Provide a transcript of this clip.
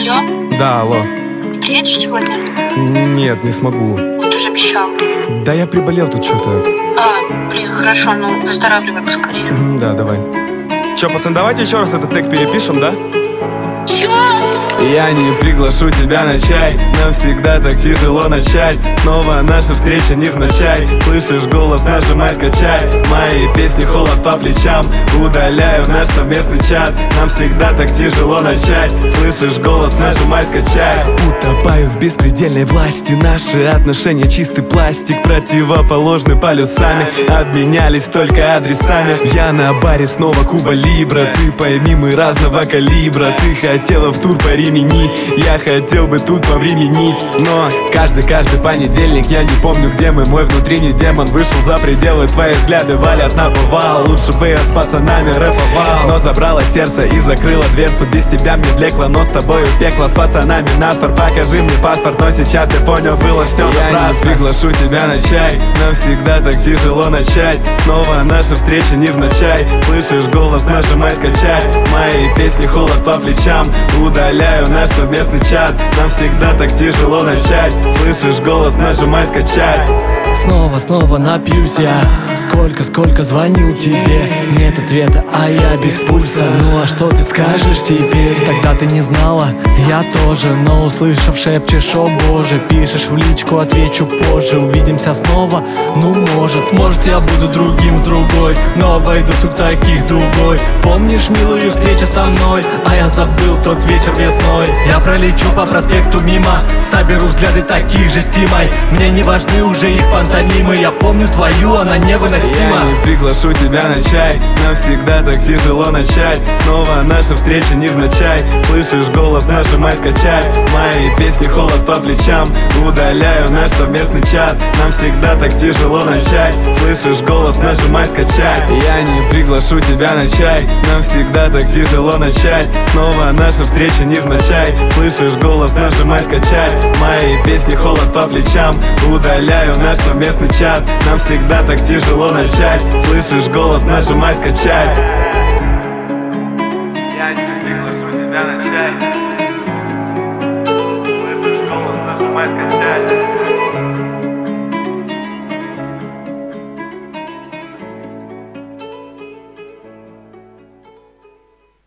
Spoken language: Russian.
Алло, Да, алло. приедешь сегодня? Нет, не смогу. Вот ты же обещал. Да я приболел тут что-то. Блин, хорошо, ну выздоравливай поскорее. Да, давай. Че, пацан, давайте еще раз этот тег перепишем, да? Чё? Я не приглашу тебя на чай. Нам всегда так тяжело начать. Снова наша встреча невзначай. Слышишь голос, нажимай скачай. Мои песни холод по плечам. Удаляю наш совместный чат. Нам всегда так тяжело начать. Слышишь голос, нажимай скачай. Утопаю в беспредельной власти. Наши отношения чистый пластик. Противоположны полюсами. Обменялись только адресами. Я на баре снова Куба Либра. Ты пойми, мы разного калибра. Ты хотела в тур по Римини. Я хотел бы тут повременить. Но каждый понедельник я не помню, где мы. Мой внутренний демон вышел за пределы. Твои взгляды валят на повал. Лучше бы я с пацанами рэповал. Но забрала сердце и закрыла дверцу. Без тебя мне блекло, но с тобою пекло. С пацанами наспор, покажи мне паспорт. Но сейчас я понял, было все напрасно. Я не приглашу тебя на чай. Нам всегда так тяжело начать. Снова наша встреча невзначай. Слышишь голос, нажимай скачать. Мои песни холод по плечам. Удаляю наш совместный чат. Нам всегда так тяжело начать. Слышишь голос, нажимай скачать. Снова напьюсь я. Сколько звонил тебе. Нет ответа, а я без пульса. Ну а что ты скажешь теперь? Тогда ты не знала, я тоже. Но услышав, шепчешь, о боже. Пишешь в личку, отвечу позже. Увидимся снова, ну может я буду другим с другой. Но обойдусь у таких дугой. Помнишь милую встречу со мной? А я забыл тот вечер весной. Я пролечу по проспекту мимо. Соберу взгляды таких же стимой. Мне не важны уже их пантомимы. Я помню твою, она невыносима. Я не приглашу тебя на чай. Нам всегда так тяжело начать. Снова наша встреча невзначай. Слышишь голос, нажимай скачать. Мои песни холод по плечам. Удаляю наш совместный чат. Нам всегда так тяжело начать. Слышишь голос, нажимай скачать. Я не приглашу тебя на чай. Нам всегда так тяжело начать. Снова наша встреча невзначай. Слышишь голос, нажимай скачать. Мои песни холод по плечам. Удаляю наш совместный чат. Нам всегда так тяжело начать. Слышишь голос, нажимай скачать.